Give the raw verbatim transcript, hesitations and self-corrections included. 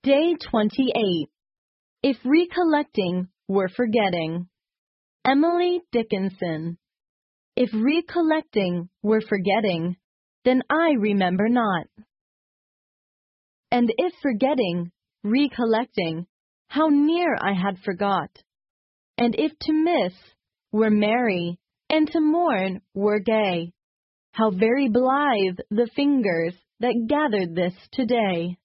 Day twenty-eight. If recollecting were forgetting. Emily Dickinson. If recollecting were forgetting, then I remember not. And if forgetting, recollecting, how near I had forgot. And if to miss were merry, and to mourn were gay, how very blithe the fingers that gathered this today.